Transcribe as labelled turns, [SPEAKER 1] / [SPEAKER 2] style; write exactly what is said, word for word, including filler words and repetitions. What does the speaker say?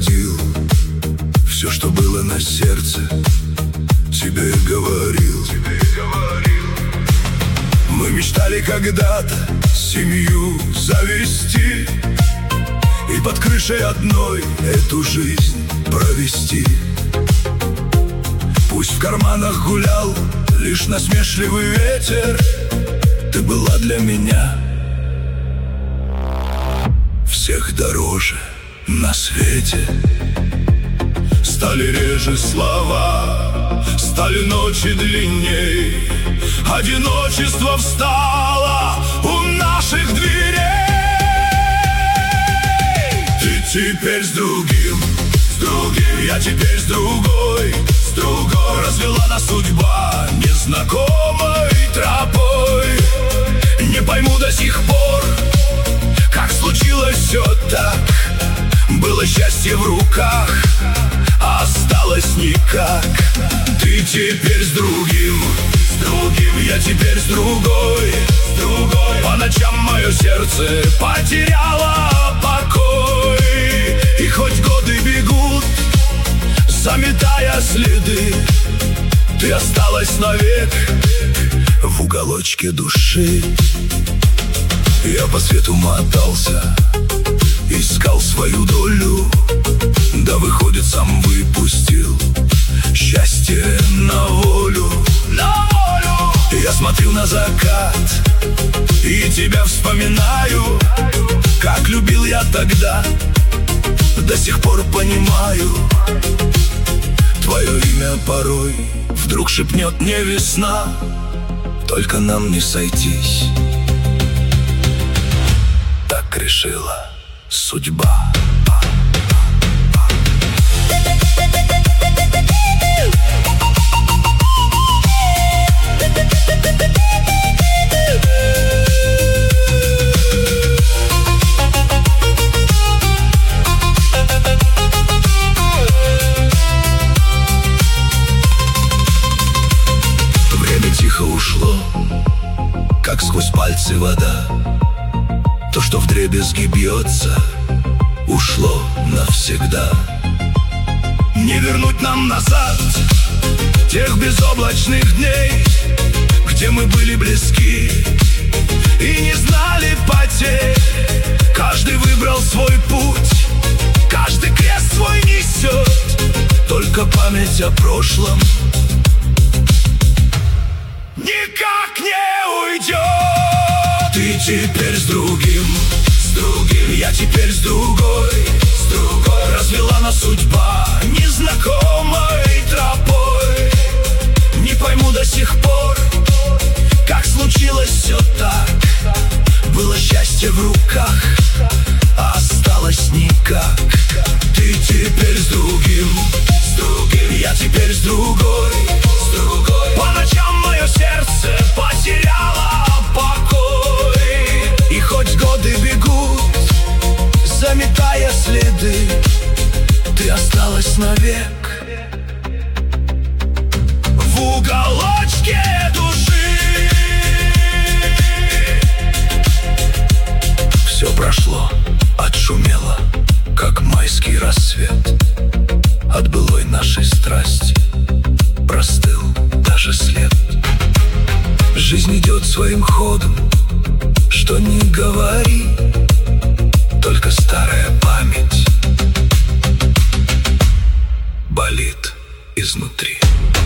[SPEAKER 1] уходил, все, что было на сердце, тебе говорил. Мы мечтали когда-то семью завести и под крышей одной эту жизнь провести. Пусть в карманах гулял лишь насмешливый ветер, ты была для меня всех дороже на свете. Стали реже слова, стали ночи длинней, одиночество встало у наших дверей. Ты теперь с другим, с другим, я теперь с другой, с другой. Развела нас судьба незнакомой тропой. Не пойму до сих пор, как случилось все так. Было счастье в руках, а осталось никак. Ты теперь с другим, с другим, я теперь с другой, с другой. По ночам мое сердце потеряло покой. И хоть годы бегут, заметая следы, ты осталась навек в уголочке души. Я по свету мотался, искал свою долю, да выходит, сам выпустил счастье на волю, на волю. Я смотрю на закат и тебя вспоминаю, как любил я тогда, до сих пор понимаю. Твое имя порой вдруг шепнет мне весна, только нам не сойтись, так решила судьба. Время тихо ушло, как сквозь пальцы вода. То, что вдребезги бьется, ушло навсегда. Не вернуть нам назад тех безоблачных дней, где мы были близки и не знали потерь. Каждый выбрал свой путь, каждый крест свой несет, только память о прошлом никак не уйдет. Ты теперь с другим, с другим, я теперь с другой, с другой. Развела нас судьба незнакомой тропой. Не пойму до сих пор, как случилось все так. Было счастье в руках, а осталось никак. Ты теперь с другим, с другим, я теперь с другой, с другой. По ночам мое сердце потеряло покой. И хоть годы бегут, заметая следы, ты осталась навек в уголочке души. Все прошло, отшумело, как майский рассвет. От былой нашей страсти простыл даже след. Жизнь идет своим ходом, что ни говори, только старая память болит изнутри.